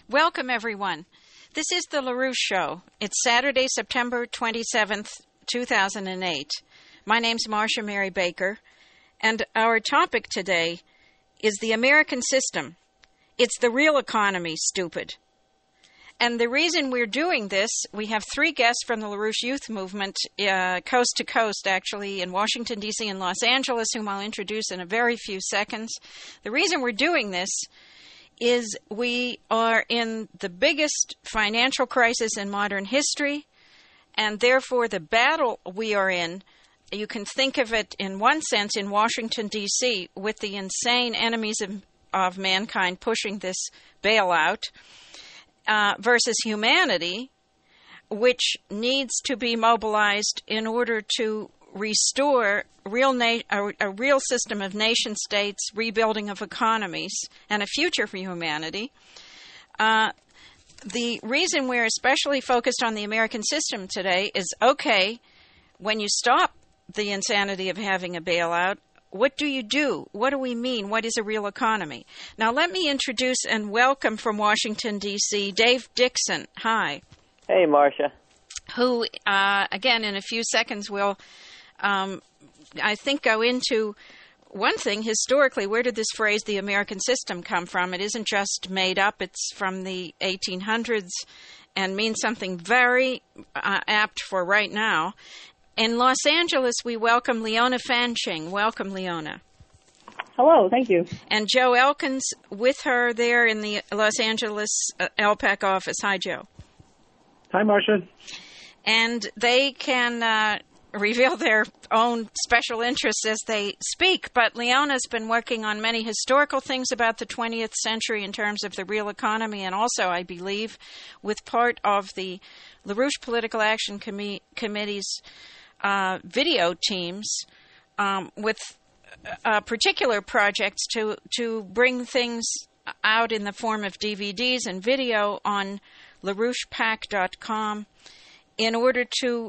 Welcome, everyone. This is the LaRouche Show. It's Saturday, September 27th, 2008. My name's Marcia Mary Baker, and our topic today is the American system. It's the real economy, stupid. And the reason we're doing this, we have three guests from the LaRouche Youth Movement, coast to coast, actually, in Washington, D.C. and Los Angeles, whom I'll introduce in a very few seconds. The reason we're doing this is we are in the biggest financial crisis in modern history, and therefore the battle we are in, you can think of it in one sense in Washington, D.C., with the insane enemies of mankind pushing this bailout, versus humanity, which needs to be mobilized in order to restore a real system of nation-states, rebuilding of economies, and a future for humanity. The reason we're especially focused on the American system today is, okay, when you stop the insanity of having a bailout, what do you do? What do we mean? What is a real economy? Now, let me introduce and welcome from Washington, D.C., Dave Dixon. Hi. Hey, Marcia. Who, again, in a few seconds will, I think, go into one thing. Historically, where did this phrase, the American system, come from? It isn't just made up. It's from the 1800s and means something very apt for right now. In Los Angeles, we welcome Leona Fanching. Welcome, Leona. Hello, thank you. And Joe Elkins with her there in the Los Angeles LPAC office. Hi, Joe. Hi, Marcia. And they can reveal their own special interests as they speak, but Leona's been working on many historical things about the 20th century in terms of the real economy, and also, I believe, with part of the LaRouche Political Action Committee's video teams with particular projects to bring things out in the form of DVDs and video on LaRouchePAC.com in order to,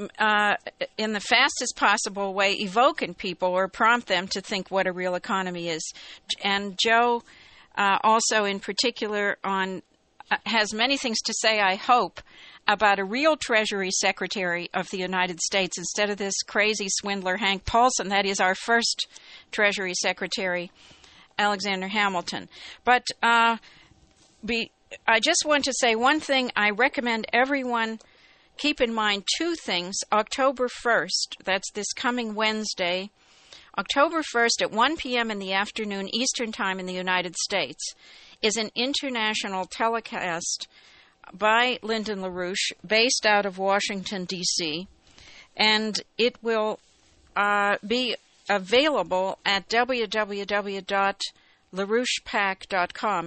in the fastest possible way, evoke in people or prompt them to think what a real economy is. And Joe also in particular has many things to say, I hope, about a real Treasury Secretary of the United States instead of this crazy swindler Hank Paulson. That is our first Treasury Secretary, Alexander Hamilton. But I just want to say one thing. I recommend everyone keep in mind two things. October 1st, that's this coming Wednesday, October 1st at 1 p.m. in the afternoon Eastern Time in the United States, is an international telecast by Lyndon LaRouche, based out of Washington, D.C., and it will be available at www.larouchepac.com,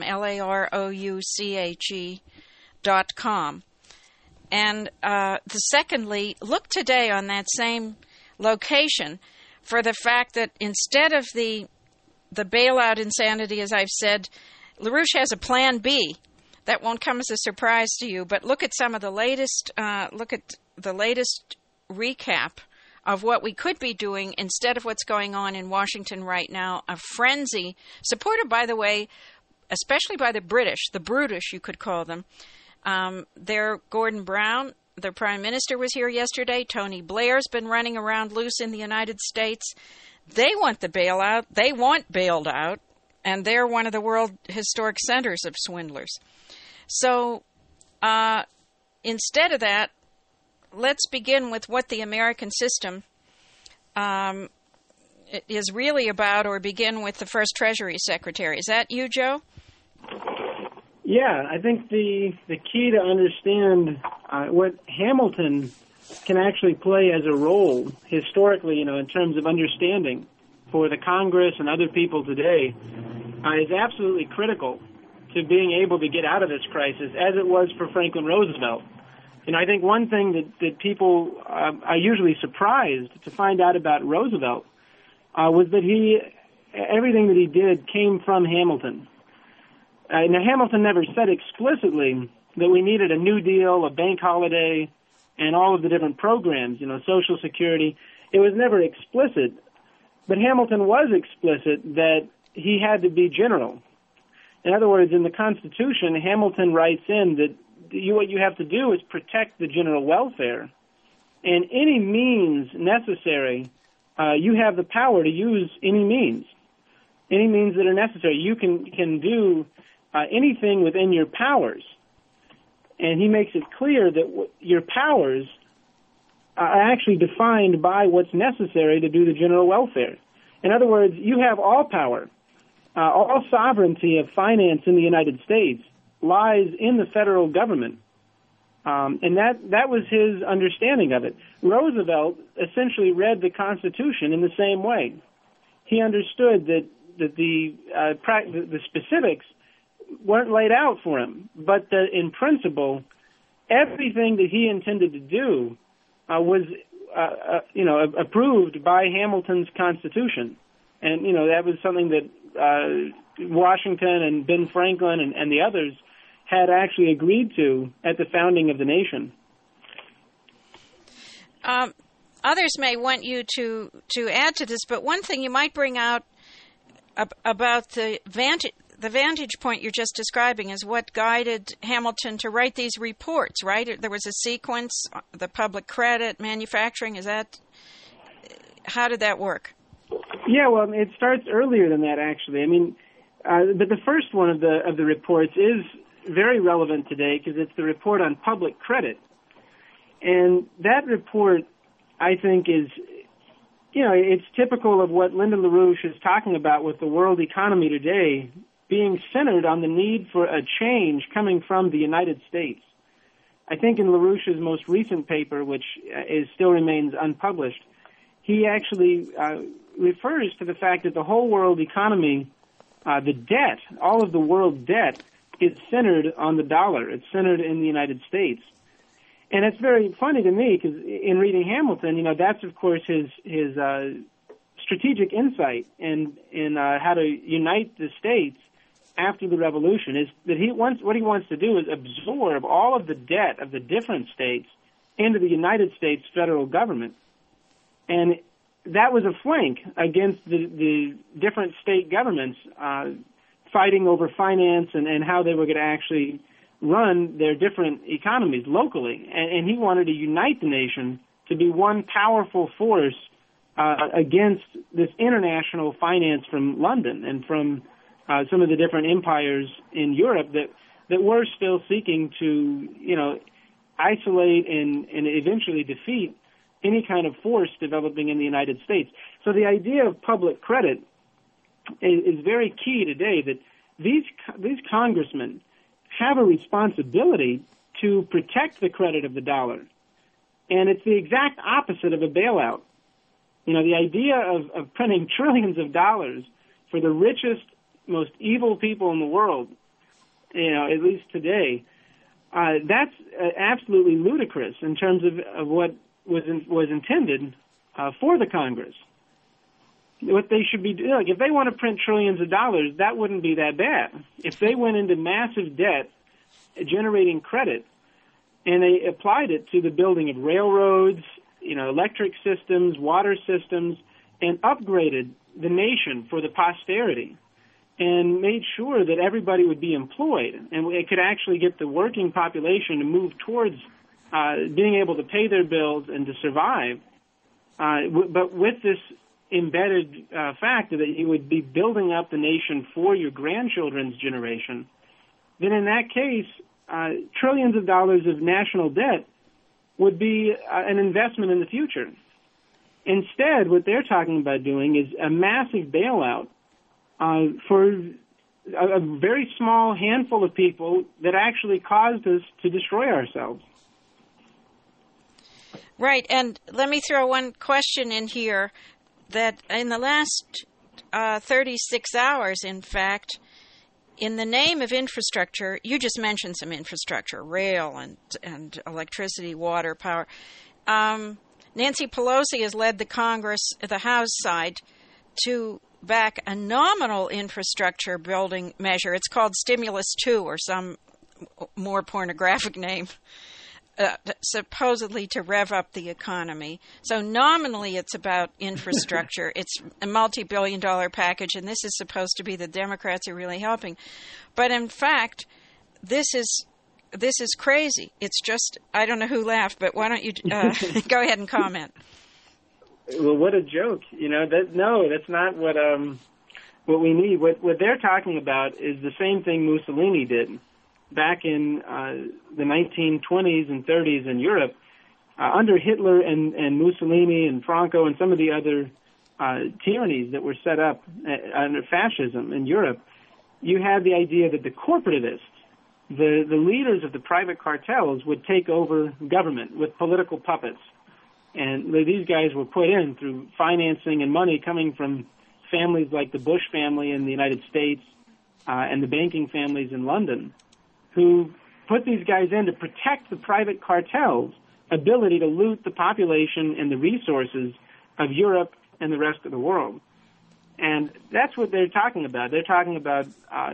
LaRouche.com. And secondly, look today on that same location for the fact that instead of the bailout insanity, as I've said, LaRouche has a plan B. That won't come as a surprise to you, but look at some of the latest, recap of what we could be doing instead of what's going on in Washington right now, a frenzy, supported, by the way, especially by the British, the brutish, you could call them. Gordon Brown, their prime minister, was here yesterday. Tony Blair's been running around loose in the United States. They want the bailout. They want bailed out, and they're one of the world historic centers of swindlers. So instead of that, let's begin with what the American system is really about, or begin with the first Treasury Secretary. Is that you, Joe? Yeah, I think the key to understand what Hamilton can actually play as a role historically, in terms of understanding for the Congress and other people today, is absolutely critical to being able to get out of this crisis, as it was for Franklin Roosevelt. I think one thing that people are usually surprised to find out about Roosevelt was that everything that he did came from Hamilton. Now, Hamilton never said explicitly that we needed a New Deal, a bank holiday, and all of the different programs, Social Security. It was never explicit. But Hamilton was explicit that he had to be general. In other words, in the Constitution, Hamilton writes in that what you have to do is protect the general welfare, and any means necessary, you have the power to use any means that are necessary. You can do anything within your powers, and he makes it clear that your powers are actually defined by what's necessary to do the general welfare. In other words, you have all power. All sovereignty of finance in the United States lies in the federal government. And that was his understanding of it. Roosevelt essentially read the Constitution in the same way. He understood that the specifics weren't laid out for him, but that in principle, everything that he intended to do was approved by Hamilton's Constitution. And, that was something that Washington and Ben Franklin and the others had actually agreed to at the founding of the nation. Others may want you to add to this, but one thing you might bring out about the vantage point you're just describing is what guided Hamilton to write these reports, right? There was a sequence, the public credit, manufacturing. How did that work? Yeah, well, it starts earlier than that, actually. I mean, but the first one of the reports is very relevant today because it's the report on public credit. And that report, I think, is, it's typical of what Lyndon LaRouche is talking about with the world economy today being centered on the need for a change coming from the United States. I think in LaRouche's most recent paper, which still remains unpublished, he actually refers to the fact that the whole world economy, the debt, all of the world debt, is centered on the dollar. It's centered in the United States. And it's very funny to me because in reading Hamilton, that's, of course, his strategic insight in how to unite the states after the revolution is that what he wants to do is absorb all of the debt of the different states into the United States federal government. And that was a flank against the different state governments fighting over finance and how they were going to actually run their different economies locally. And he wanted to unite the nation to be one powerful force against this international finance from London and from some of the different empires in Europe that were still seeking to, isolate and eventually defeat any kind of force developing in the United States. So the idea of public credit is very key today, that these congressmen have a responsibility to protect the credit of the dollar. And it's the exact opposite of a bailout. The idea of printing trillions of dollars for the richest, most evil people in the world, at least today, that's absolutely ludicrous in terms of what was intended for the Congress. What they should be doing, if they want to print trillions of dollars, that wouldn't be that bad. If they went into massive debt, generating credit, and they applied it to the building of railroads, electric systems, water systems, and upgraded the nation for the posterity, and made sure that everybody would be employed, and it could actually get the working population to move towards being able to pay their bills and to survive, but with this embedded fact that you would be building up the nation for your grandchildren's generation, then in that case, trillions of dollars of national debt would be an investment in the future. Instead, what they're talking about doing is a massive bailout for a very small handful of people that actually caused us to destroy ourselves. Right, and let me throw one question in here that in the last 36 hours, in fact, in the name of infrastructure, you just mentioned some infrastructure, rail and electricity, water, power. Nancy Pelosi has led the Congress, the House side, to back a nominal infrastructure building measure. It's called Stimulus 2 or some more pornographic name. supposedly to rev up the economy. So nominally it's about infrastructure. It's a multi-billion-dollar package, and this is supposed to be the Democrats are really helping. But in fact, this is crazy. It's just, I don't know who laughed, but why don't you go ahead and comment? Well, what a joke. That's not what we need. What they're talking about is the same thing Mussolini did back in the 1920s and 30s in Europe. Under Hitler and Mussolini and Franco and some of the other tyrannies that were set up under fascism in Europe, you had the idea that the corporativists, the leaders of the private cartels, would take over government with political puppets. And these guys were put in through financing and money coming from families like the Bush family in the United States and the banking families in London, who put these guys in to protect the private cartels' ability to loot the population and the resources of Europe and the rest of the world. And that's what they're talking about. They're talking about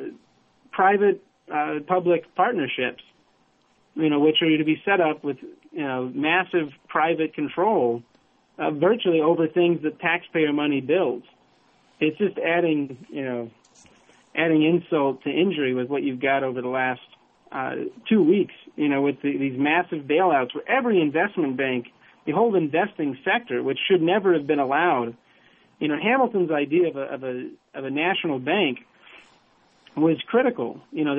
private-public partnerships, which are to be set up with, massive private control virtually over things that taxpayer money builds. It's just adding insult to injury with what you've got over the last 2 weeks, with these massive bailouts where every investment bank, the whole investing sector, which should never have been allowed. Hamilton's idea of a national bank was critical,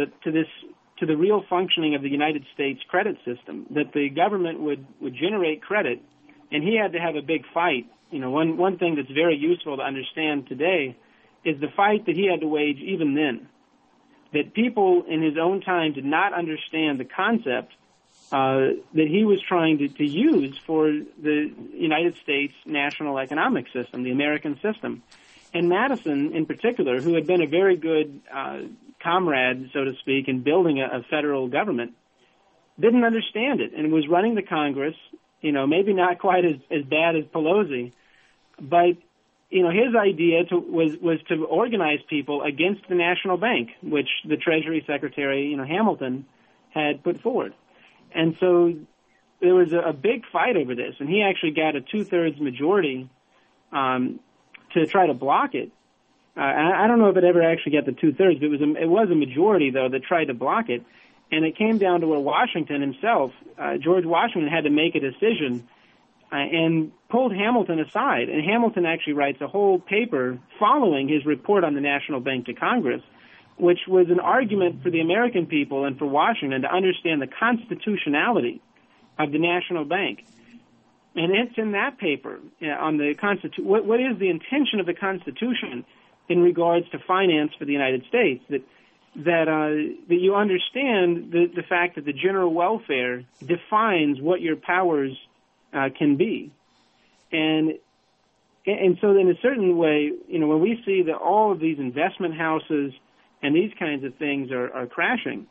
to the real functioning of the United States credit system, that the government would generate credit, and he had to have a big fight. One thing that's very useful to understand today is the fight that he had to wage even then, that people in his own time did not understand the concept that he was trying to use for the United States national economic system, the American system. And Madison, in particular, who had been a very good comrade, so to speak, in building a federal government, didn't understand it and was running the Congress, maybe not quite as bad as Pelosi, but, his idea was to organize people against the national bank, which the Treasury Secretary, Hamilton, had put forward. And so there was a big fight over this, and he actually got a 2/3 majority to try to block it. I don't know if it ever actually got the 2/3, but it was a majority, though, that tried to block it. And it came down to where Washington himself, George Washington, had to make a decision and pulled Hamilton aside. And Hamilton actually writes a whole paper following his report on the national bank to Congress, which was an argument for the American people and for Washington to understand the constitutionality of the national bank. And it's in that paper on the what is the intention of the Constitution in regards to finance for the United States, that you understand the fact that the general welfare defines what your powers can be. And so in a certain way, when we see that all of these investment houses and these kinds of things are crashing,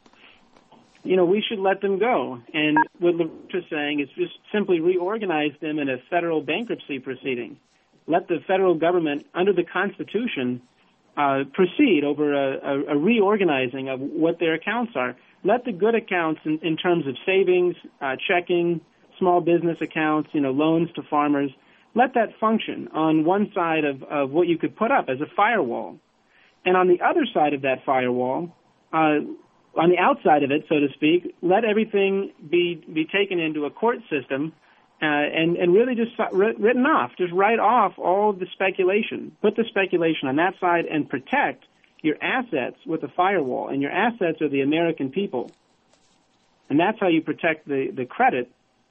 we should let them go. And what LaRouche is saying is just simply reorganize them in a federal bankruptcy proceeding. Let the federal government, under the Constitution, proceed over a reorganizing of what their accounts are. Let the good accounts in terms of savings, checking, small business accounts, loans to farmers, let that function on one side of what you could put up as a firewall. And on the other side of that firewall, on the outside of it, so to speak, let everything be taken into a court system and really just written off. Just write off all of the speculation. Put the speculation on that side and protect your assets with a firewall. And your assets are the American people. And that's how you protect the credit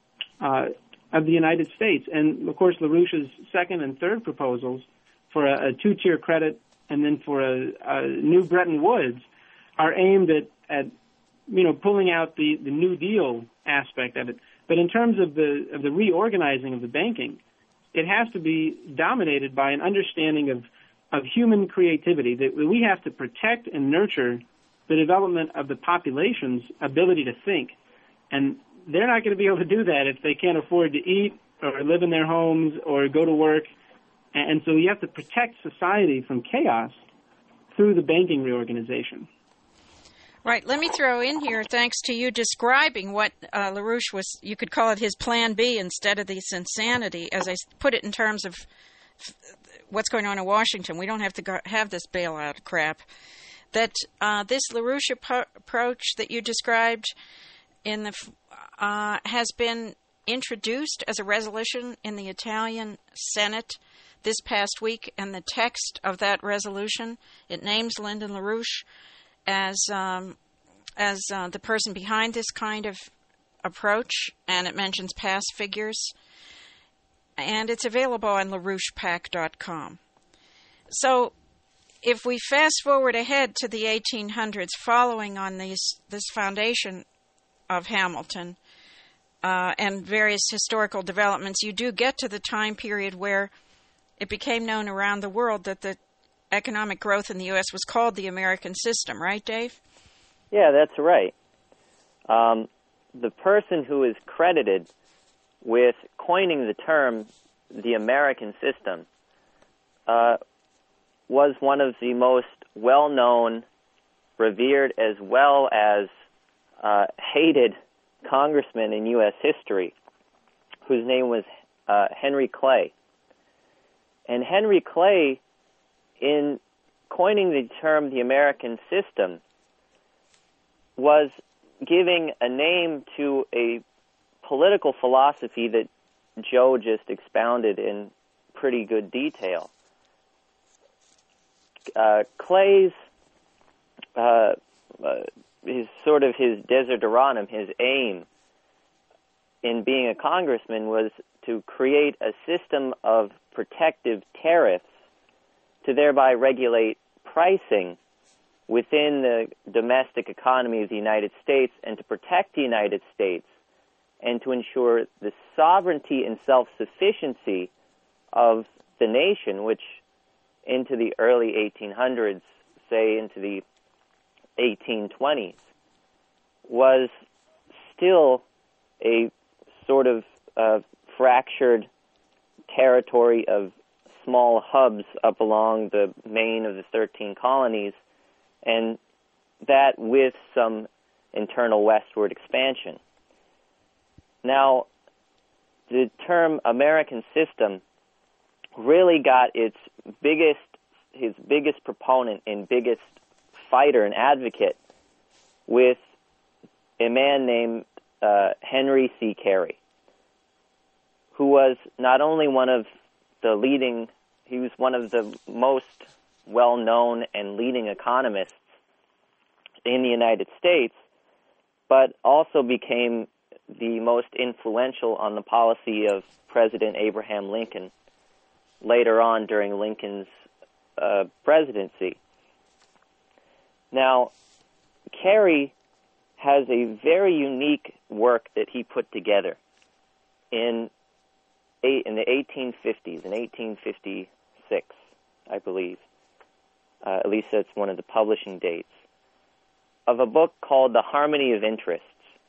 of the United States. And, of course, LaRouche's second and third proposals for a two-tier credit and then for a new Bretton Woods are aimed at pulling out the New Deal aspect of it. But in terms of the reorganizing of the banking, it has to be dominated by an understanding of human creativity, that we have to protect and nurture the development of the population's ability to think. And they're not going to be able to do that if they can't afford to eat or live in their homes or go to work. And so you have to protect society from chaos through the banking reorganization. Right. Let me throw in here, thanks to you describing what LaRouche was, you could call it his plan B instead of this insanity, as I put it in terms of what's going on in Washington. We don't have to have this bailout crap. That this LaRouche approach that you described in the has been introduced as a resolution in the Italian Senate this past week, and the text of that resolution, it names Lyndon LaRouche as the person behind this kind of approach, and it mentions past figures, and it's available on LaRouchePAC.com. So if we fast forward ahead to the 1800s, following on this foundation of Hamilton and various historical developments, you do get to the time period where it became known around the world that the economic growth in the U.S. was called the American system, right, Dave? Yeah, that's right. The person who is credited with coining the term the American system was one of the most well-known, revered, as well as hated congressmen in U.S. history, whose name was Henry Clay. And Henry Clay, in coining the term the American system, was giving a name to a political philosophy that Joe just expounded in pretty good detail. Clay's his desideratum, his aim in being a congressman was to create a system of protective tariffs to thereby regulate pricing within the domestic economy of the United States and to protect the United States and to ensure the sovereignty and self-sufficiency of the nation, which into the early 1800s, say into the 1820s, was still a sort of fractured territory of small hubs up along the main of the 13 colonies, and that with some internal westward expansion. Now, the term American system really got his biggest proponent and biggest fighter and advocate with a man named Henry C. Carey, who was not only he was one of the most well-known and leading economists in the United States, but also became the most influential on the policy of President Abraham Lincoln later on during Lincoln's presidency. Now, Carey has a very unique work that he put together in the 1850s, in 1856, I believe. At least that's one of the publishing dates, of a book called The Harmony of Interests,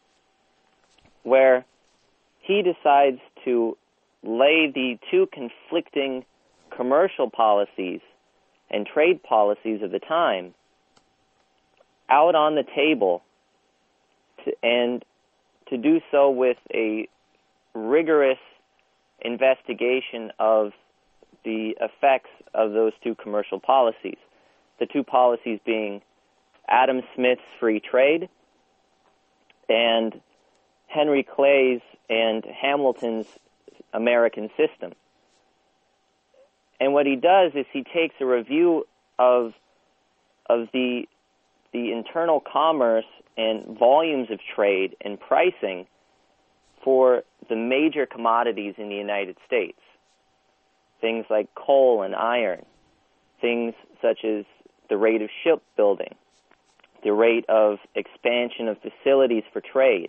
where he decides to lay the two conflicting commercial policies and trade policies of the time out on the table, and to do so with a rigorous investigation of the effects of those two commercial policies. The two policies being Adam Smith's free trade and Henry Clay's and Hamilton's American system. And what he does is he takes a review of the internal commerce and volumes of trade and pricing for the major commodities in the United States. Things like coal and iron, things such as the rate of shipbuilding, the rate of expansion of facilities for trade,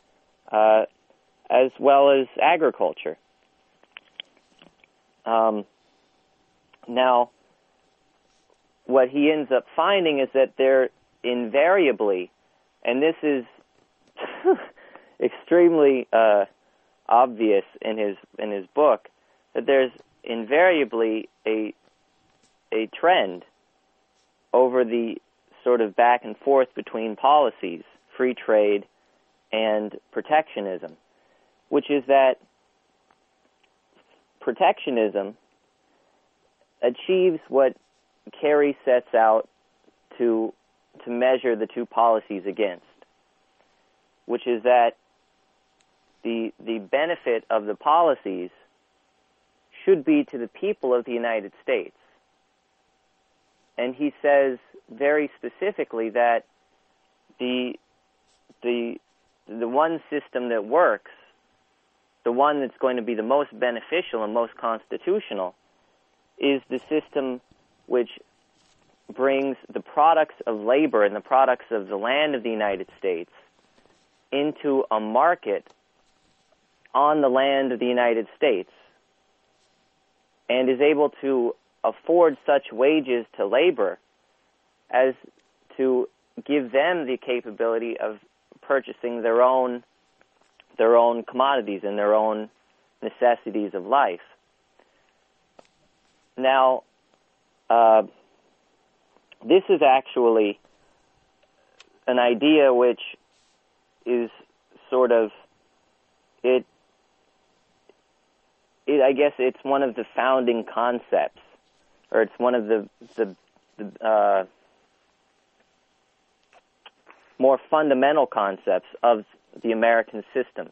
as well as agriculture. Now, what he ends up finding is that there invariably, and this is extremely obvious in his book, that there's invariably a trend over the sort of back and forth between policies, free trade and protectionism, which is that protectionism achieves what Kerry sets out to measure the two policies against, which is that the benefit of the policies should be to the people of the United States. And he says very specifically that the one system that works, the one that's going to be the most beneficial and most constitutional, is the system which brings the products of labor and the products of the land of the United States into a market on the land of the United States and is able to afford such wages to labor as to give them the capability of purchasing their own commodities and their own necessities of life. Now, this is actually an idea which is sort of I guess it's one of the founding concepts, or it's one of the more fundamental concepts of the American system,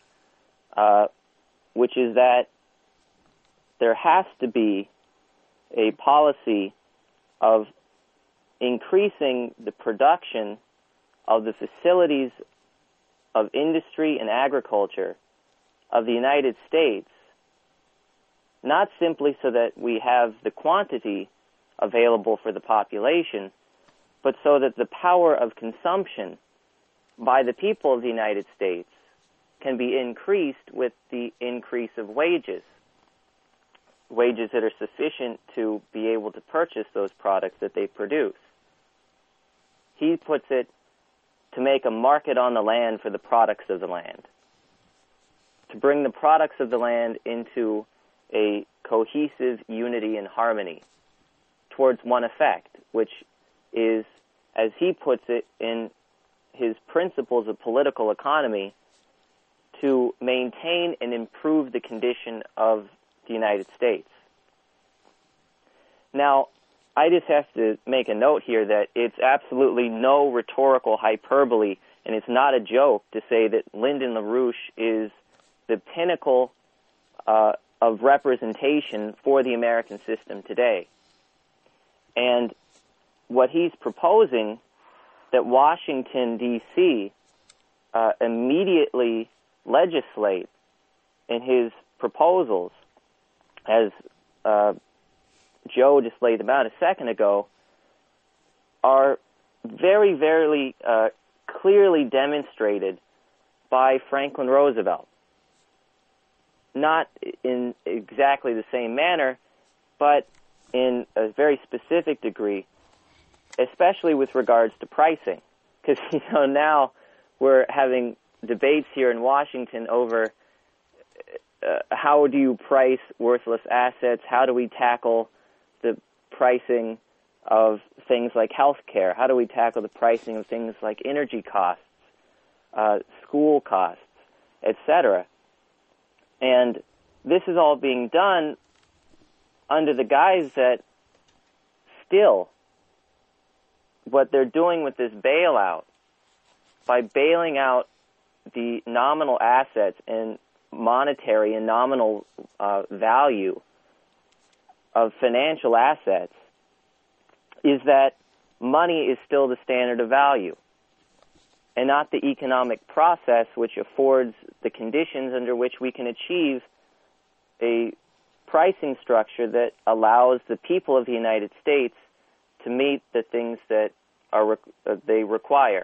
which is that there has to be a policy of increasing the production of the facilities of industry and agriculture of the United States, not simply so that we have the quantity available for the population, but so that the power of consumption by the people of the United States can be increased with the increase of wages that are sufficient to be able to purchase those products that they produce. He puts it to make a market on the land for the products of the land, to bring the products of the land into a cohesive unity and harmony towards one effect, which is, as he puts it in his principles of political economy, to maintain and improve the condition of the United States. Now, I just have to make a note here that it's absolutely no rhetorical hyperbole, and it's not a joke to say that Lyndon LaRouche is the pinnacle of representation for the American system today. And what he's proposing that Washington, D.C. Immediately legislate in his proposals, as Joe just laid them out a second ago, are very, very clearly demonstrated by Franklin Roosevelt. Not in exactly the same manner, but in a very specific degree, especially with regards to pricing. Because, now we're having debates here in Washington over how do you price worthless assets? How do we tackle the pricing of things like health care? How do we tackle the pricing of things like energy costs, school costs, etc.? And this is all being done under the guise that still what they're doing with this bailout, by bailing out the nominal assets and monetary and nominal value of financial assets, is that money is still the standard of value and not the economic process which affords the conditions under which we can achieve a pricing structure that allows the people of the United States to meet the things that they require.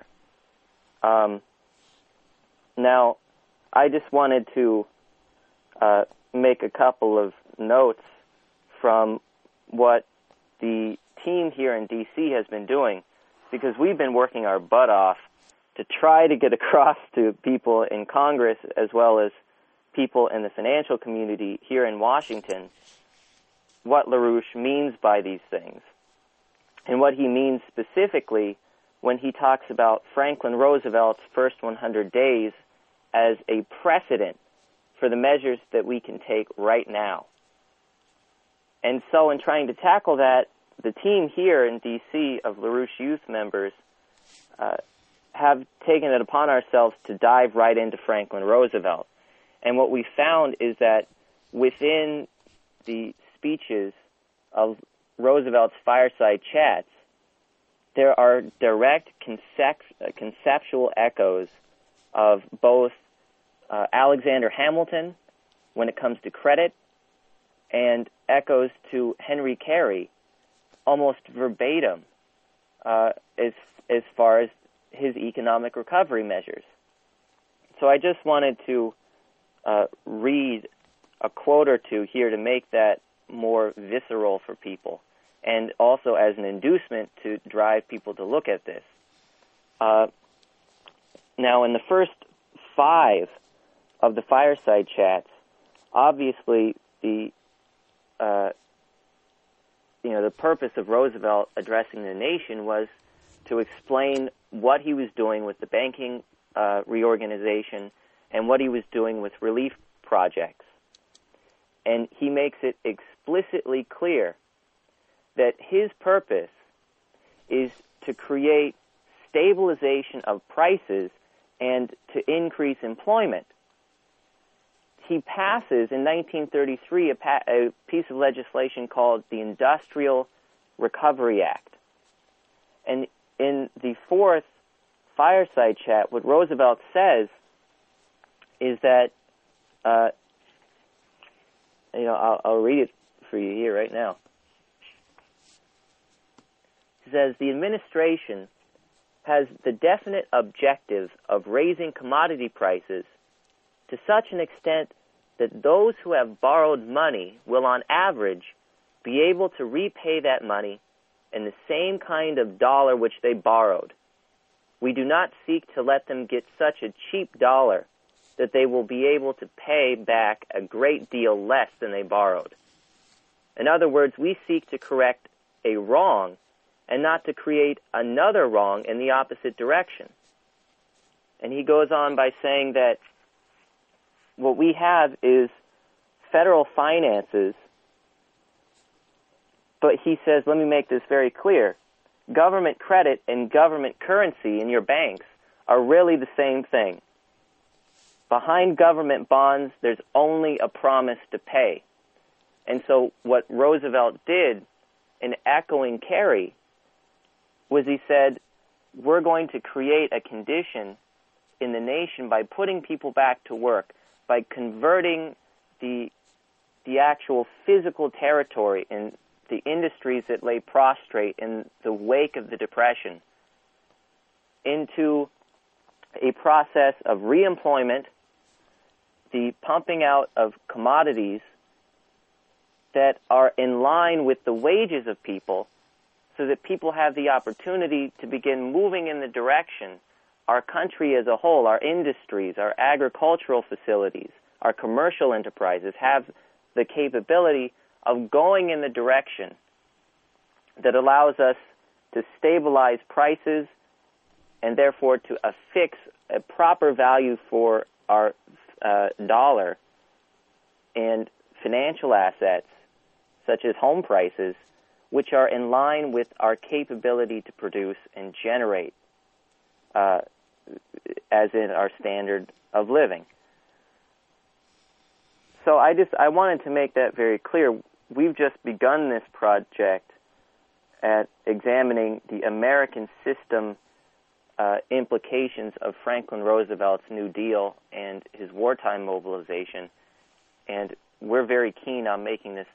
Now, I just wanted to make a couple of notes from what the team here in D.C. has been doing, because we've been working our butt off to try to get across to people in Congress as well as people in the financial community here in Washington what LaRouche means by these things. and what he means specifically when he talks about Franklin Roosevelt's first 100 days as a precedent for the measures that we can take right now. And so in trying to tackle that, the team here in D.C. of LaRouche Youth members have taken it upon ourselves to dive right into Franklin Roosevelt. And what we found is that within the speeches of Roosevelt's fireside chats, there are direct conceptual echoes of both Alexander Hamilton when it comes to credit and echoes to Henry Carey almost verbatim as far as his economic recovery measures. So I just wanted to read a quote or two here to make that more visceral for people, and also as an inducement to drive people to look at this. Now, in the first 5 of the fireside chats, obviously the purpose of Roosevelt addressing the nation was to explain what he was doing with the banking reorganization and what he was doing with relief projects. And he makes it explicitly clear that his purpose is to create stabilization of prices and to increase employment. He passes in 1933 a piece of legislation called the Industrial Recovery Act. And in the 4th fireside chat, what Roosevelt says is that, I'll read it for you here right now. He says, the administration has the definite objective of raising commodity prices to such an extent that those who have borrowed money will, on average, be able to repay that money in the same kind of dollar which they borrowed. We do not seek to let them get such a cheap dollar that they will be able to pay back a great deal less than they borrowed. In other words, we seek to correct a wrong and not to create another wrong in the opposite direction. And he goes on by saying that what we have is federal finances, but he says, let me make this very clear, government credit and government currency in your banks are really the same thing. Behind government bonds, there's only a promise to pay. And so what Roosevelt did in echoing Carey was he said, we're going to create a condition in the nation by putting people back to work, by converting the actual physical territory in the industries that lay prostrate in the wake of the Depression into a process of reemployment, the pumping out of commodities that are in line with the wages of people so that people have the opportunity to begin moving in the direction our country as a whole, our industries, our agricultural facilities, our commercial enterprises have the capability of going in the direction that allows us to stabilize prices and therefore to affix a proper value for our dollar and financial assets, such as home prices, which are in line with our capability to produce and generate, as in our standard of living. So I wanted to make that very clear. We've just begun this project at examining the American system implications of Franklin Roosevelt's New Deal and his wartime mobilization, and we're very keen on making this,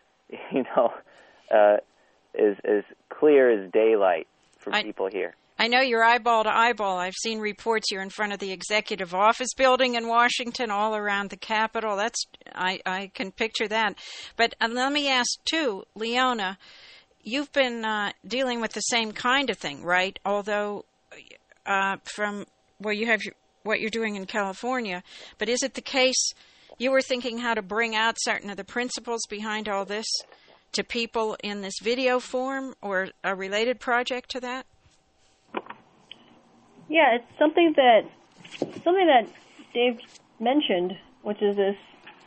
as clear as daylight for people here. I know you're eyeball to eyeball. I've seen reports you're in front of the Executive Office building in Washington, all around the Capitol. I can picture that. But let me ask, too, Leona, you've been dealing with the same kind of thing, right? Although you have what you're doing in California. But is it the case you were thinking how to bring out certain of the principles behind all this to people in this video form or a related project to that? Yeah, it's something that Dave mentioned, which is this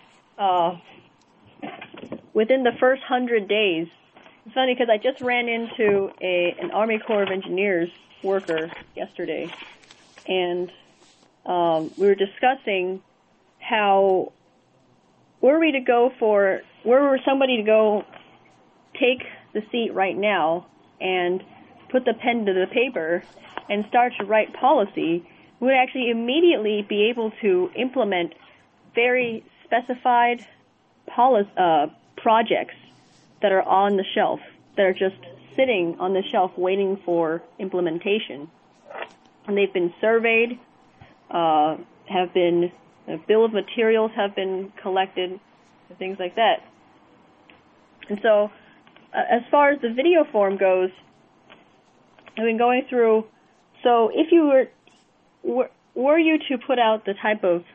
within the first 100 days. It's funny because I just ran into an Army Corps of Engineers worker yesterday, and we were discussing how were somebody to go take the seat right now and put the pen to the paper and start to write policy, we would actually immediately be able to implement very specified projects that are on the shelf, that are just sitting on the shelf waiting for implementation. And they've been surveyed, a bill of materials have been collected, and things like that. And so, as far as the video form goes, I've been going through. So, if you were you to put out the type of,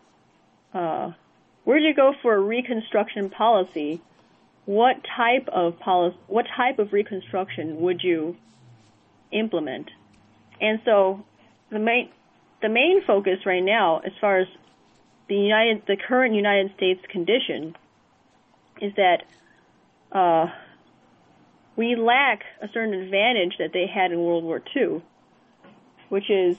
were you to go for a reconstruction policy, what type of reconstruction would you implement? And so, the main focus right now, as far as the current United States condition, is that we lack a certain advantage that they had in World War II, which is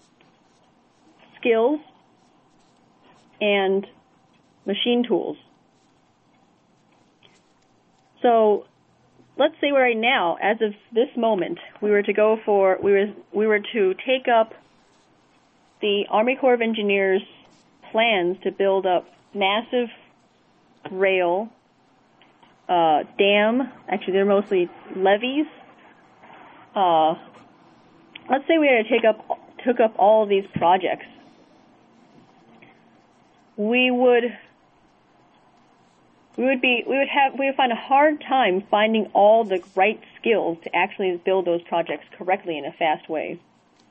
skills and machine tools. So let's say right now, as of this moment, we were to take up the Army Corps of Engineers plans to build up massive rail, dam, actually they're mostly levees. Let's say we had to took up all of these projects. We would find a hard time finding all the right skills to actually build those projects correctly in a fast way.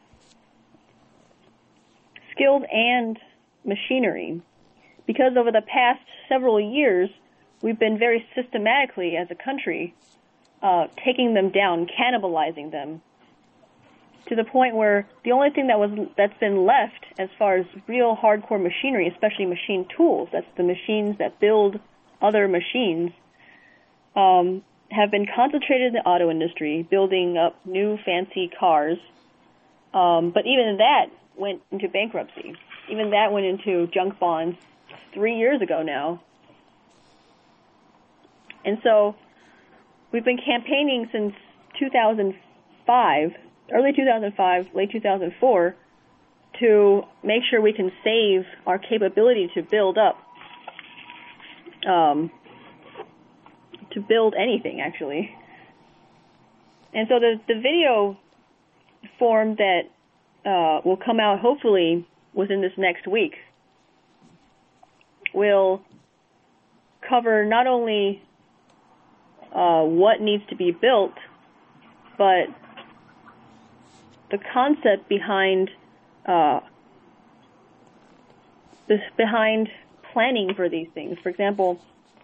Skilled and machinery, because over the past several years, we've been very systematically, as a country, taking them down, cannibalizing them, to the point where the only thing that's been left as far as real hardcore machinery, especially machine tools, that's the machines that build other machines, have been concentrated in the auto industry, building up new fancy cars. But even that went into bankruptcy. Even that went into junk bonds 3 years ago now. And so we've been campaigning since 2005, early 2005, late 2004, to make sure we can save our capability to build up, to build anything, actually. And so the video form that will come out hopefully within this next week will cover not only what needs to be built, but the concept behind planning for these things. For example,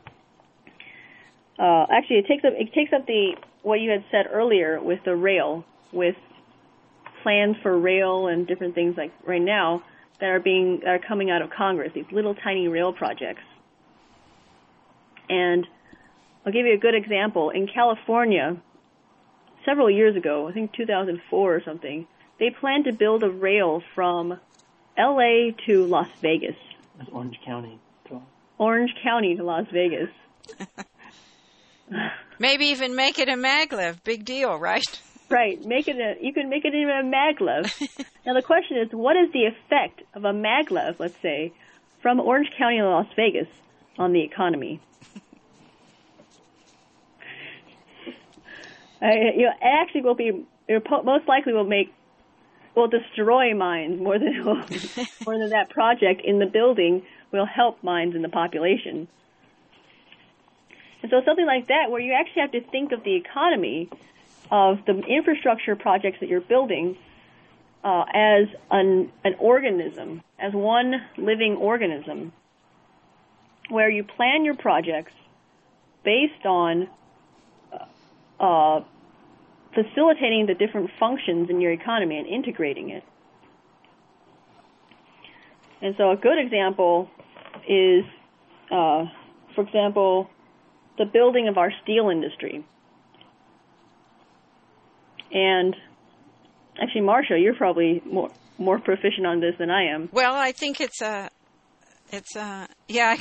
actually, it takes up what you had said earlier with the rail, with plans for rail and different things like right now that are coming out of Congress. These little tiny rail projects. And I'll give you a good example. In California, several years ago, I think 2004 or something, they planned to build a rail from L.A. to Las Vegas. That's Orange County. Orange County to Las Vegas. Maybe even make it a maglev. Big deal, right? Right. You can make it even a maglev. Now the question is, what is the effect of a maglev, let's say, from Orange County to Las Vegas on the economy? It actually will be. It most likely will destroy mines more than that project in the building will help mines in the population. And so something like that, where you actually have to think of the economy of the infrastructure projects that you're building as an organism, as one living organism, where you plan your projects based on facilitating the different functions in your economy and integrating it. And so a good example is, for example, the building of our steel industry. And actually, Marcia, you're probably more proficient on this than I am. Well, I think yeah,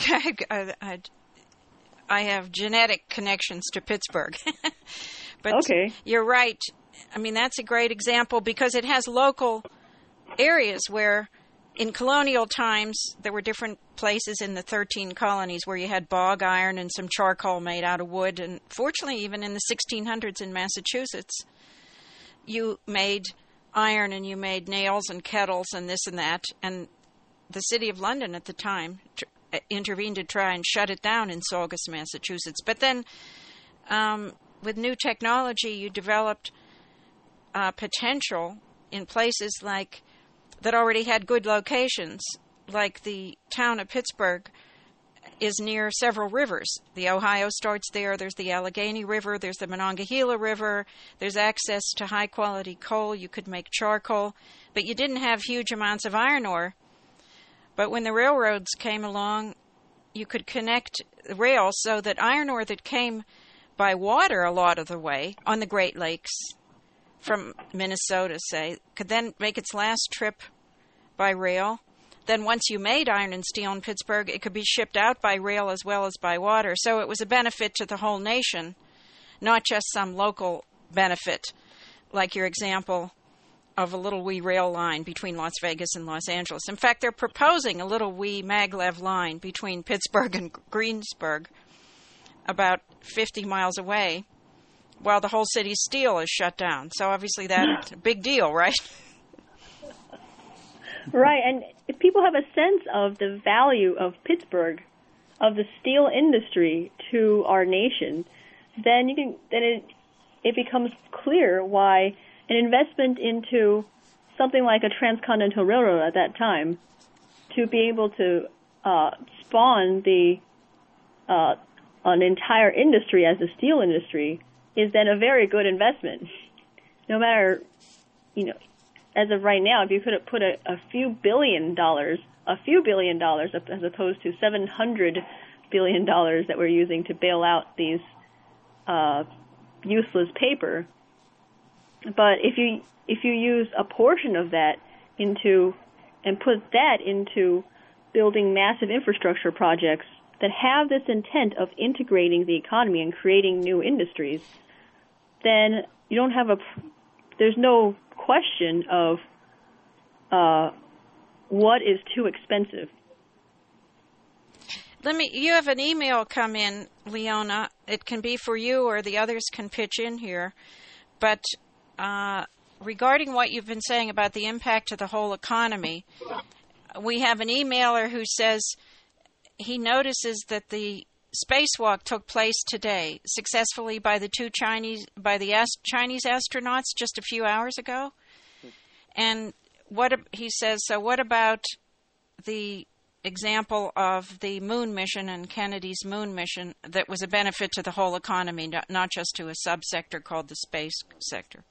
I have genetic connections to Pittsburgh. But okay. You're right. I mean, that's a great example because it has local areas where in colonial times there were different places in the 13 colonies where you had bog iron and some charcoal made out of wood. And fortunately, even in the 1600s in Massachusetts, you made iron and you made nails and kettles and this and that. And the city of London at the time intervened to try and shut it down in Saugus, Massachusetts. But then with new technology, you developed potential in places like that already had good locations, like the town of Pittsburgh is near several rivers. The Ohio starts there. There's the Allegheny River. There's the Monongahela River. There's access to high-quality coal. You could make charcoal. But you didn't have huge amounts of iron ore. But when the railroads came along, you could connect the rail so that iron ore that came by water a lot of the way on the Great Lakes from Minnesota, say, could then make its last trip by rail. Then once you made iron and steel in Pittsburgh, it could be shipped out by rail as well as by water. So it was a benefit to the whole nation, not just some local benefit, like your example of a little wee rail line between Las Vegas and Los Angeles. In fact, they're proposing a little wee maglev line between Pittsburgh and Greensburg, about 50 miles away, while the whole city's steel is shut down. So obviously that's a big deal, right? Right, and if people have a sense of the value of Pittsburgh, of the steel industry to our nation, then it becomes clear why an investment into something like a transcontinental railroad at that time to be able to spawn an entire industry as the steel industry is then a very good investment. No matter, as of right now, if you could have put a few billion dollars as opposed to $700 billion that we're using to bail out these useless paper. But if you use a portion of that and put that into building massive infrastructure projects that have this intent of integrating the economy and creating new industries, then you don't have there's no question of what is too expensive. You have an email come in, Leona. It can be for you or the others can pitch in here. But regarding what you've been saying about the impact to the whole economy, we have an emailer who says he notices that the spacewalk took place today successfully by the Chinese astronauts just a few hours ago. And he says, so what about the example of the moon mission and Kennedy's moon mission that was a benefit to the whole economy, not just to a subsector called the space sector?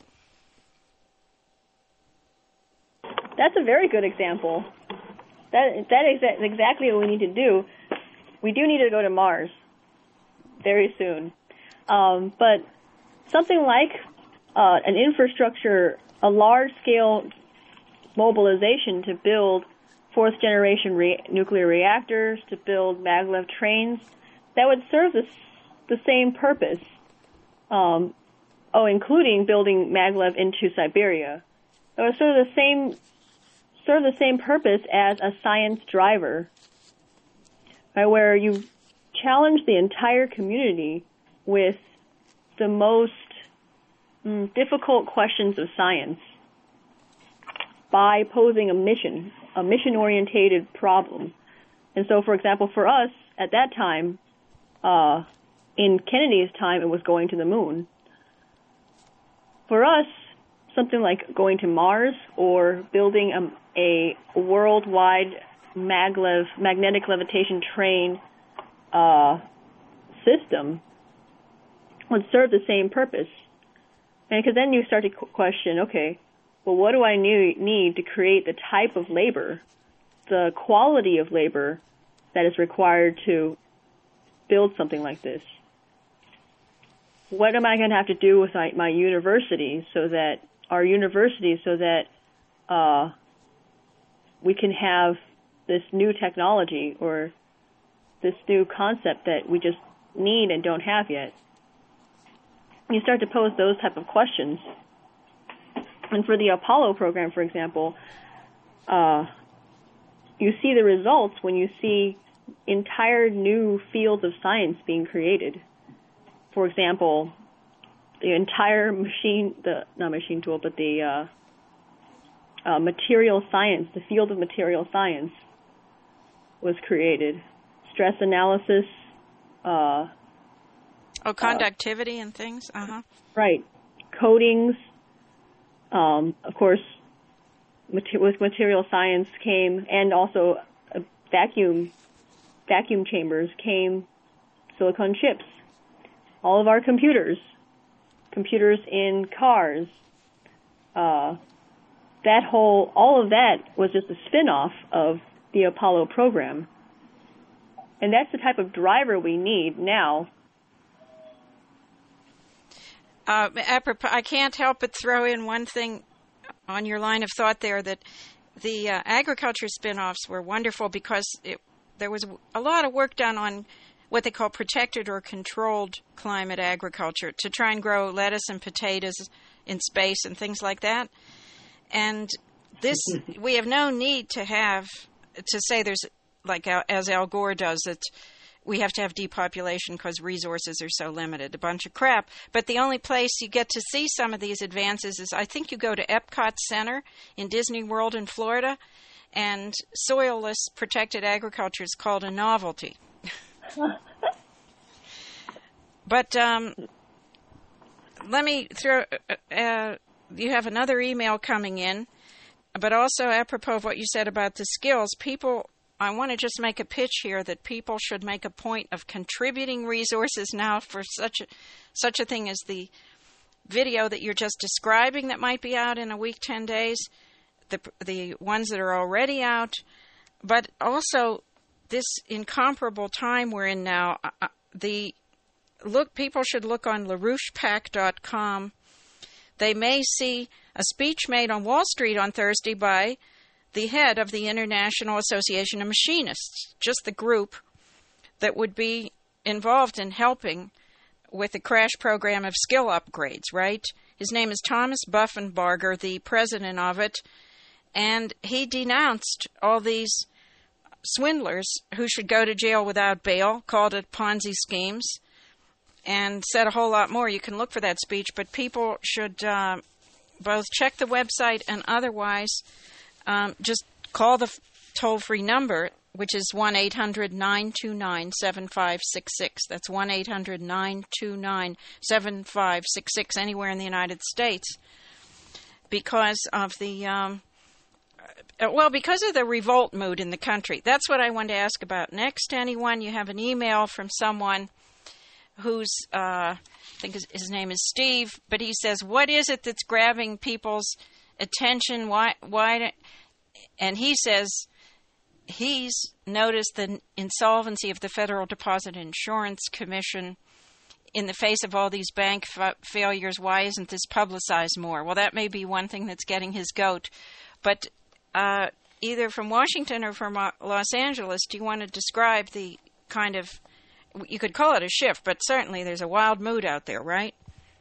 That's a very good example. That is exactly what we need to do. We do need to go to Mars very soon. But something like an infrastructure, a large-scale mobilization to build fourth-generation nuclear reactors, to build maglev trains, that would serve the same purpose, including building maglev into Siberia. It would serve the same purpose as a science driver, right, where you challenge the entire community with the most difficult questions of science by posing a mission-orientated problem. And so, for example, for us, at that time, in Kennedy's time, it was going to the moon. For us, something like going to Mars or building a worldwide magnetic levitation train system would serve the same purpose. And because then you start to question, okay, well, what do I need to create the type of labor, the quality of labor that is required to build something like this? What am I going to have to do with my university so that we can have this new technology or this new concept that we just need and don't have yet? You start to pose those type of questions. And for the Apollo program, for example, you see the results when you see entire new fields of science being created. For example, the entire material science, the field of material science was created. Stress analysis. Conductivity and things. Right. Coatings. Of course, with material science came, and also vacuum chambers came silicon chips. All of our computers in cars, all of that was just a spin-off of the Apollo program. And that's the type of driver we need now. Apropos, I can't help but throw in one thing on your line of thought there, that the agriculture spin-offs were wonderful because there was a lot of work done on what they call protected or controlled climate agriculture to try and grow lettuce and potatoes in space and things like that. And this, we have no need to say there's, like as Al Gore does, that we have to have depopulation because resources are so limited, a bunch of crap. But the only place you get to see some of these advances is, I think you go to Epcot Center in Disney World in Florida, and soilless protected agriculture is called a novelty. But let me throw, you have another email coming in, but also apropos of what you said about the skills, I want to just make a pitch here that people should make a point of contributing resources now for such a thing as the video that you're just describing that might be out in a week, 10 days, the ones that are already out, but also this incomparable time we're in now. People should look on LaRouchePAC.com. They may see a speech made on Wall Street on Thursday by the head of the International Association of Machinists, just the group that would be involved in helping with the crash program of skill upgrades, right? His name is Thomas Buffenbarger, the president of it, and he denounced all these swindlers who should go to jail without bail, called it Ponzi schemes, and said a whole lot more. You can look for that speech, but people should both check the website and otherwise just call the toll-free number, which is 1-800-929-7566. That's 1-800-929-7566, anywhere in the United States, because of the because of the revolt mood in the country. That's what I want to ask about next. Anyone, you have an email from someone who's, I think his name is Steve, but he says, what is it that's grabbing people's attention? Why? And he says he's noticed the insolvency of the Federal Deposit Insurance Commission in the face of all these bank failures. Why isn't this publicized more? Well, that may be one thing that's getting his goat. But either from Washington or from Los Angeles, do you want to describe the kind of, you could call it a shift, but certainly there's a wild mood out there, right?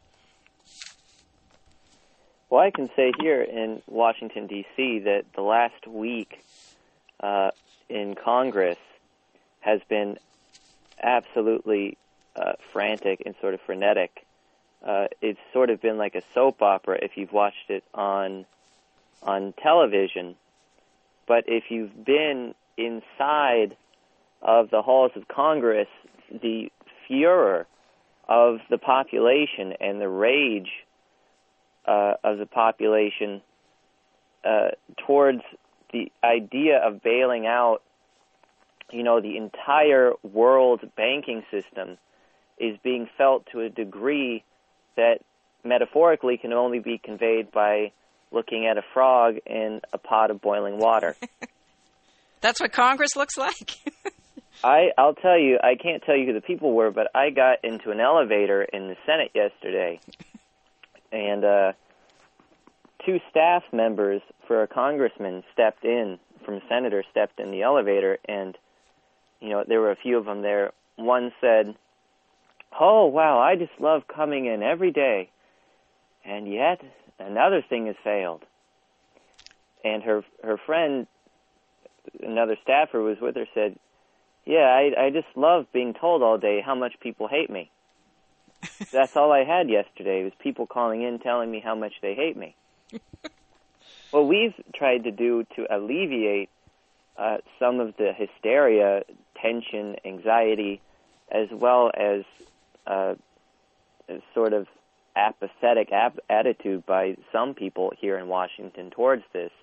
Well, I can say here in Washington, D.C., that the last week in Congress has been absolutely frantic and sort of frenetic. It's sort of been like a soap opera if you've watched it on television. But if you've been inside of the halls of Congress, the furor of the population and the rage of the population towards the idea of bailing out, the entire world banking system is being felt to a degree that metaphorically can only be conveyed by looking at a frog in a pot of boiling water. That's what Congress looks like. I'll tell you, I can't tell you who the people were, but I got into an elevator in the Senate yesterday, and two staff members for a congressman stepped in, from a senator stepped in the elevator, and, you know, there were a few of them there. One said, "Oh, wow, I just love coming in every day, and yet another thing has failed." And her friend, another staffer was with her, said, "Yeah, I just love being told all day how much people hate me." That's all I had yesterday, was people calling in telling me how much they hate me. What we've tried to do to alleviate some of the hysteria, tension, anxiety, as well as a sort of apathetic attitude by some people here in Washington towards this,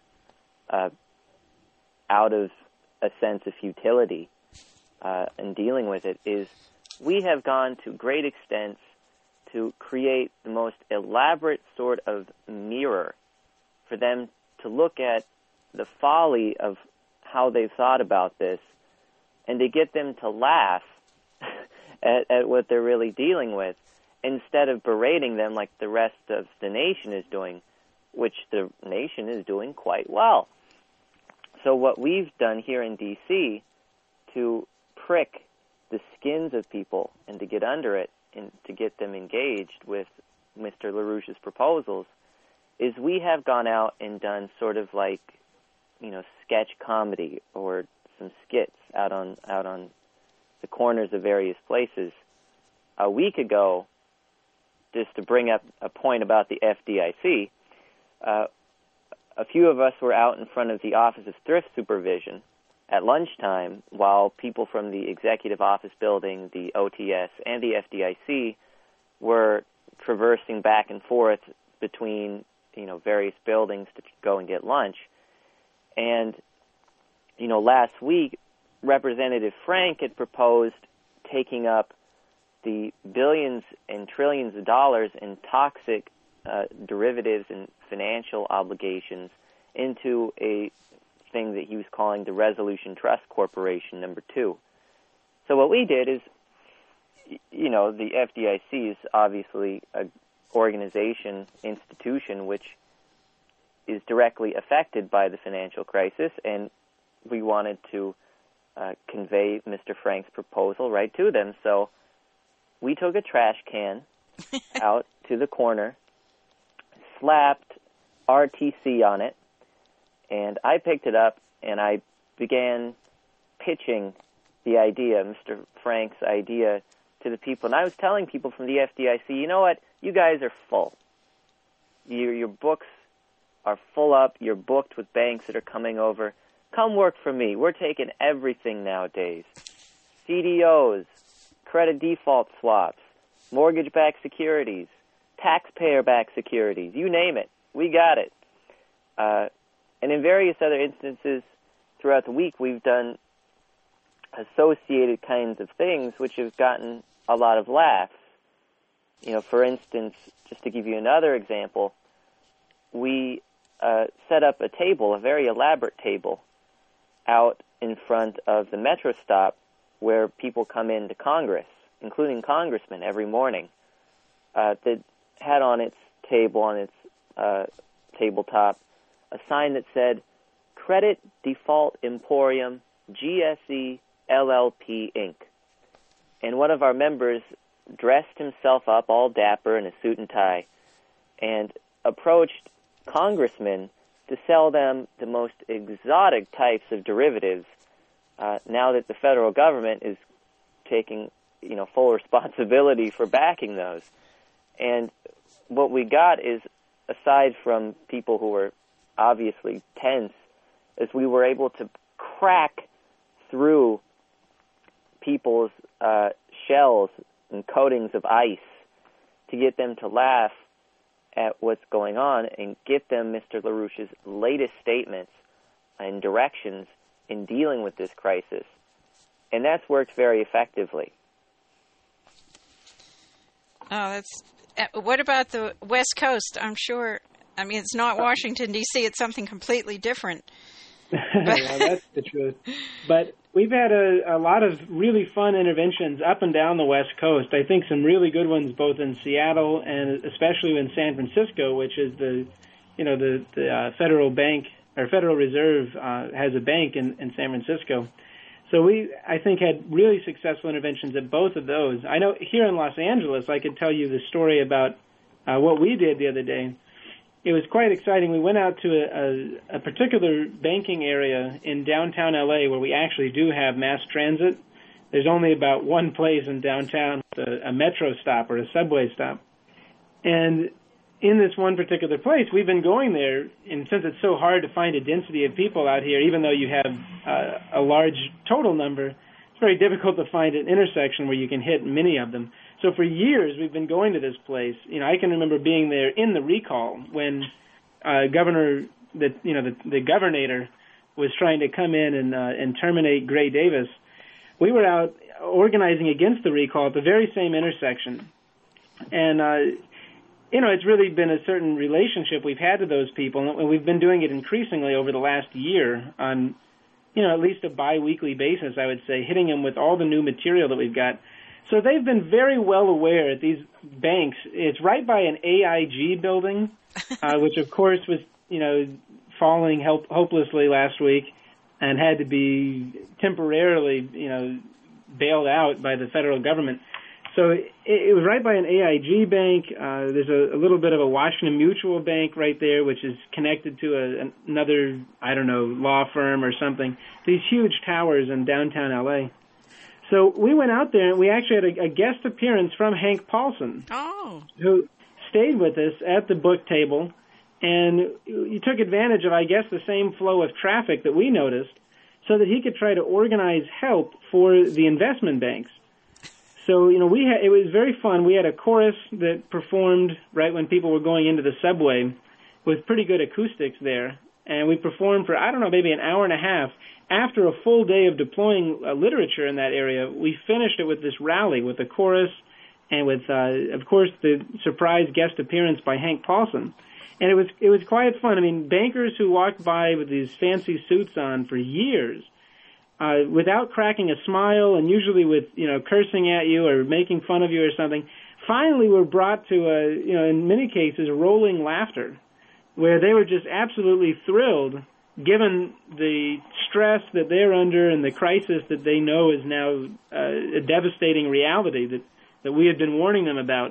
out of a sense of futility in dealing with it, is we have gone to great extents to create the most elaborate sort of mirror for them to look at the folly of how they've thought about this, and to get them to laugh at what they're really dealing with, instead of berating them like the rest of the nation is doing, which the nation is doing quite well. So what we've done here in D.C. to prick the skins of people and to get under it and to get them engaged with Mr. LaRouche's proposals is we have gone out and done sort of like, you know, sketch comedy or some skits out on the corners of various places. A week ago, just to bring up a point about the FDIC, a few of us were out in front of the Office of Thrift Supervision at lunchtime while people from the Executive Office Building, the OTS, and the FDIC were traversing back and forth between, you know, various buildings to go and get lunch. And, you know, last week, Representative Frank had proposed taking up the billions and trillions of dollars in toxic derivatives and financial obligations into a thing that he was calling the Resolution Trust Corporation number 2. So what we did is, you know, the FDIC is obviously an organization, institution, which is directly affected by the financial crisis, and we wanted to convey Mr. Frank's proposal right to them. So we took a trash can out to the corner, slapped RTC on it, and I picked it up and I began pitching the idea, Mr. Frank's idea, to the people. And I was telling people from the FDIC, you know what, you guys are full. Your books are full up. You're booked with banks that are coming over. Come work for me. We're taking everything nowadays. CDOs, credit default swaps, mortgage-backed securities, taxpayer-backed securities, you name it. We got it. And in various other instances throughout the week, we've done associated kinds of things which have gotten a lot of laughs. You know, for instance, just to give you another example, we set up a table, a very elaborate table, out in front of the Metro stop where people come into Congress, including congressmen, every morning, that had on its table, on its tabletop, a sign that said, Credit Default Emporium, GSE, LLP, Inc. And one of our members dressed himself up all dapper in a suit and tie and approached congressmen to sell them the most exotic types of derivatives now that the federal government is taking, you know, full responsibility for backing those. And what we got is, aside from people who were obviously tense, is we were able to crack through people's shells and coatings of ice to get them to laugh at what's going on and get them Mr. LaRouche's latest statements and directions in dealing with this crisis. And that's worked very effectively. Oh, that's What about the West Coast? I'm sure, I mean, it's not Washington, D.C., it's something completely different. Yeah, that's the truth. But we've had a lot of really fun interventions up and down the West Coast. I think some really good ones both in Seattle and especially in San Francisco, which is the federal bank, or Federal Reserve has a bank in San Francisco. So we, I think, had really successful interventions at both of those. I know here in Los Angeles, I could tell you the story about what we did the other day. It was quite exciting. We went out to a particular banking area in downtown LA where we actually do have mass transit. There's only about one place in downtown, a metro stop or a subway stop. And in this one particular place, we've been going there, and since it's so hard to find a density of people out here, even though you have a large total number, it's very difficult to find an intersection where you can hit many of them. So for years, we've been going to this place. You know, I can remember being there in the recall when the governor was trying to come in and terminate Gray Davis. We were out organizing against the recall at the very same intersection. And, it's really been a certain relationship we've had to those people, and we've been doing it increasingly over the last year on, at least a biweekly basis, I would say, hitting them with all the new material that we've got. So they've been very well aware at these banks. It's right by an AIG building, which, of course, was, falling hopelessly last week and had to be temporarily, bailed out by the federal government. So it was right by an AIG bank. There's a little bit of a Washington Mutual Bank right there, which is connected to another, law firm or something. These huge towers in downtown L.A. So we went out there, and we actually had a guest appearance from Hank Paulson, who stayed with us at the book table, and he took advantage of, I guess, the same flow of traffic that we noticed so that he could try to organize help for the investment banks. So, it was very fun. We had a chorus that performed right when people were going into the subway with pretty good acoustics there, and we performed for, maybe an hour and a half. After a full day of deploying literature in that area, we finished it with this rally with the chorus and with, of course, the surprise guest appearance by Hank Paulson. And it was quite fun. I mean, bankers who walked by with these fancy suits on for years, without cracking a smile and usually with, cursing at you or making fun of you or something, finally were brought to, in many cases, rolling laughter, where they were just absolutely thrilled given the stress that they're under and the crisis that they know is now a devastating reality that we had been warning them about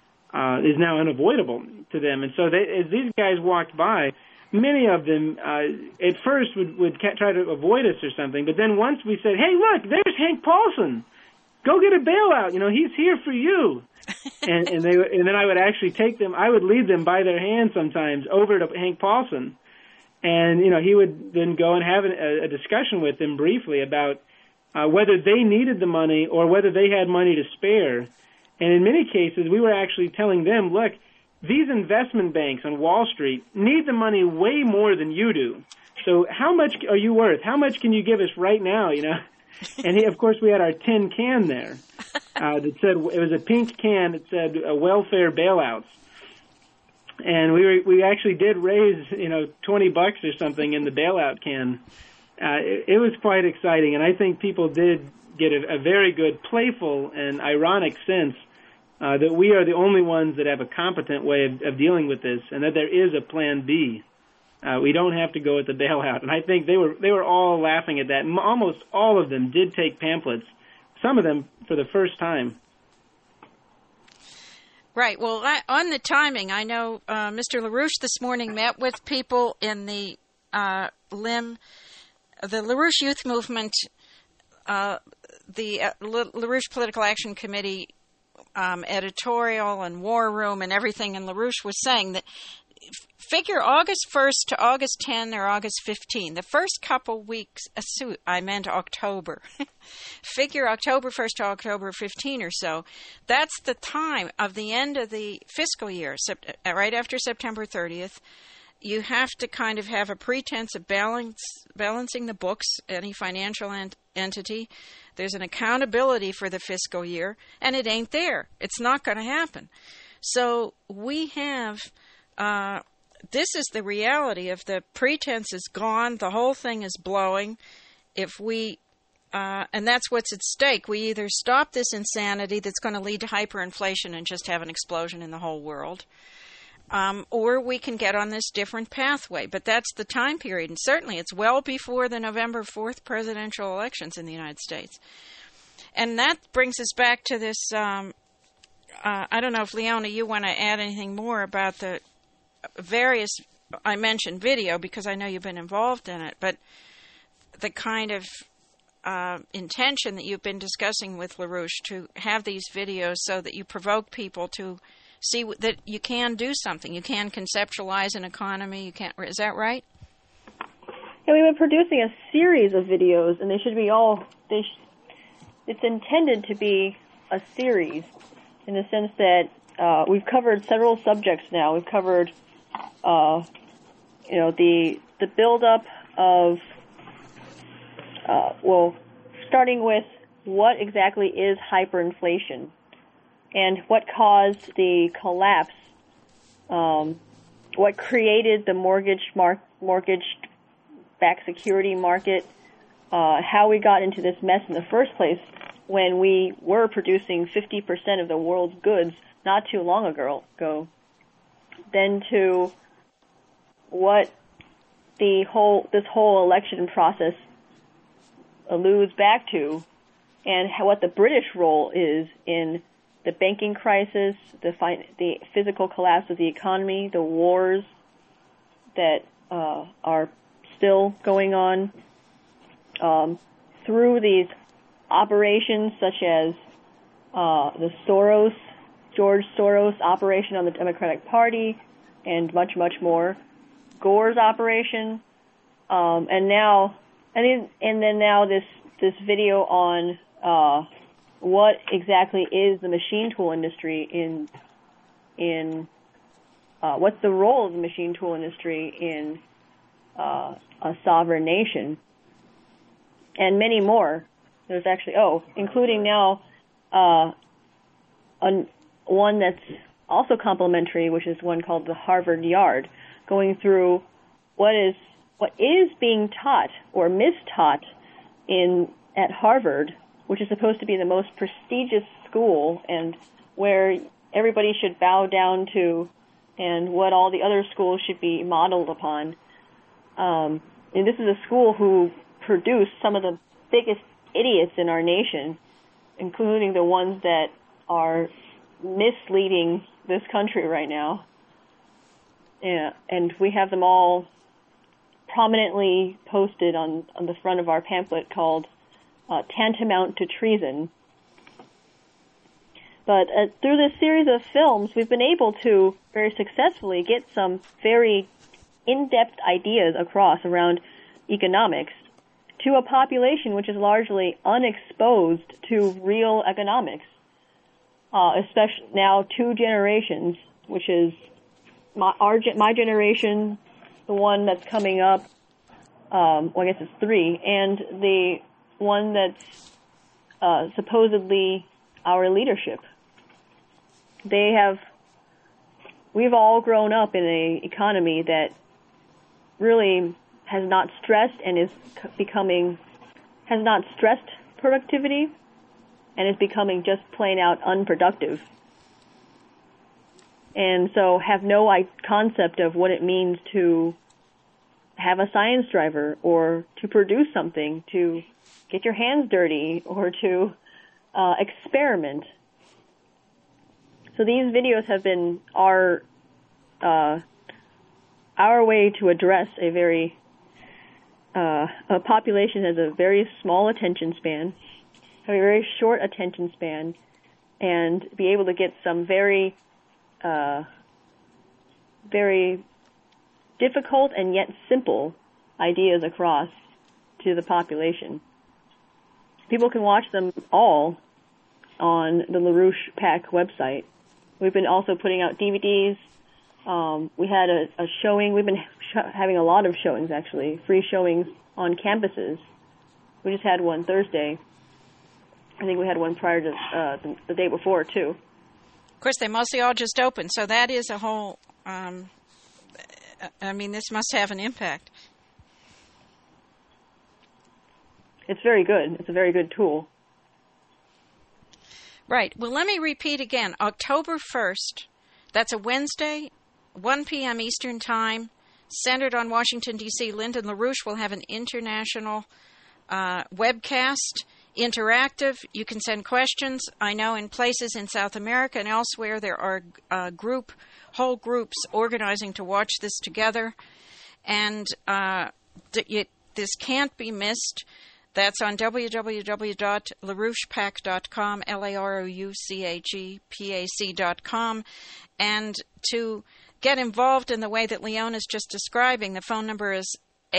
is now unavoidable to them. And so as these guys walked by, many of them at first would try to avoid us or something, but then once we said, hey, look, there's Hank Paulson. Go get a bailout. He's here for you. and then I would actually take them, I would lead them by their hand sometimes over to Hank Paulson. And, he would then go and have a discussion with them briefly about whether they needed the money or whether they had money to spare. And in many cases, we were actually telling them, look, these investment banks on Wall Street need the money way more than you do. So how much are you worth? How much can you give us right now, And, of course, we had our tin can there that said, it was a pink can that said welfare bailouts. And we actually did raise, $20 or something in the bailout can. It was quite exciting, and I think people did get a very good, playful, and ironic sense that we are the only ones that have a competent way of dealing with this, and that there is a plan B. We don't have to go with the bailout, and I think they were all laughing at that. Almost all of them did take pamphlets, some of them for the first time. Right. Well, on the timing, I know Mr. LaRouche this morning met with people in the LIM, the LaRouche Youth Movement, the LaRouche Political Action Committee editorial and war room and everything, and LaRouche was saying that figure August 1st to August 10 or August 15. The first couple weeks, I meant October. Figure October 1st to October 15 or so. That's the time of the end of the fiscal year, right after September 30th. You have to kind of have a pretense of balancing the books, any financial entity. There's an accountability for the fiscal year, and it ain't there. It's not going to happen. So we have, this is the reality of the pretense is gone, the whole thing is blowing. If we, and that's what's at stake. We either stop this insanity that's going to lead to hyperinflation and just have an explosion in the whole world, or we can get on this different pathway. But that's the time period, and certainly it's well before the November 4th presidential elections in the United States. And that brings us back to this, I don't know if, Leona, you want to add anything more about the various, I mentioned video because I know you've been involved in it, but the kind of intention that you've been discussing with LaRouche to have these videos so that you provoke people to see that you can do something. You can conceptualize an economy. You can, is that right? Yeah, we've been producing a series of videos, and they should be all, it's intended to be a series in the sense that we've covered several subjects now. We've covered, the buildup of, starting with what exactly is hyperinflation and what caused the collapse, what created the mortgage-backed security market, how we got into this mess in the first place when we were producing 50% of the world's goods not too long ago, then to what this whole election process alludes back to, and what the British role is in the banking crisis, the physical collapse of the economy, the wars that are still going on, through these operations such as the George Soros operation on the Democratic Party, and much, much more, Gore's operation, and then now this video on what exactly is the machine tool industry in what's the role of the machine tool industry in a sovereign nation, and many more. There's actually, including now one that's also complementary, which is one called the Harvard Yard, going through what is being taught or mistaught at Harvard, which is supposed to be the most prestigious school and where everybody should bow down to, and what all the other schools should be modeled upon. And this is a school who produced some of the biggest idiots in our nation, including the ones that are misleading this country right now. Yeah, and we have them all prominently posted on the front of our pamphlet called Tantamount to Treason. But through this series of films, we've been able to very successfully get some very in-depth ideas across around economics to a population which is largely unexposed to real economics, especially now 2 generations, which is my generation, the one that's coming up, I guess it's 3, and the one that's supposedly our leadership. We've all grown up in an economy that really has not stressed and has not stressed productivity and is becoming just plain out unproductive. And so have no concept of what it means to have a science driver or to produce something, to get your hands dirty or to experiment. So these videos have been our way to address a population that has a very small attention span, a very short attention span, and be able to get some very difficult and yet simple ideas across to the population. People can watch them all on the LaRouche PAC website. We've been also putting out DVDs. We had a showing. We've been having a lot of showings, actually, free showings on campuses. We just had one Thursday. I think we had one prior to the day before, too. course, they mostly all just open, so that is a whole, this must have an impact. It's very good. It's a very good tool. Right. Well, let me repeat again. October 1st, that's a Wednesday, 1 p.m. Eastern Time, centered on Washington, D.C. Lyndon LaRouche will have an international webcast, interactive. You can send questions. I know in places in South America and elsewhere there are whole groups organizing to watch this together. And this can't be missed. That's on www.larouchepac.com, LaRouchePAC.com. And to get involved in the way that Leon is just describing, the phone number is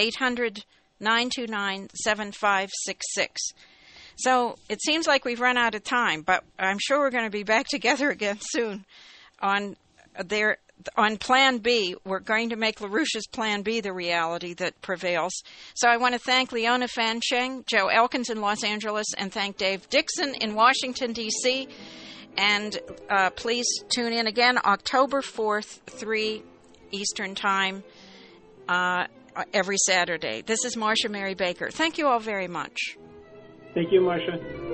800-929-7566. So it seems like we've run out of time, but I'm sure we're going to be back together again soon on Plan B. We're going to make LaRouche's Plan B the reality that prevails. So I want to thank Leona Fan Cheng, Joe Elkins in Los Angeles, and thank Dave Dixon in Washington, D.C. And please tune in again October 4th, 3 Eastern Time, every Saturday. This is Marcia Mary Baker. Thank you all very much. Thank you, Marcia.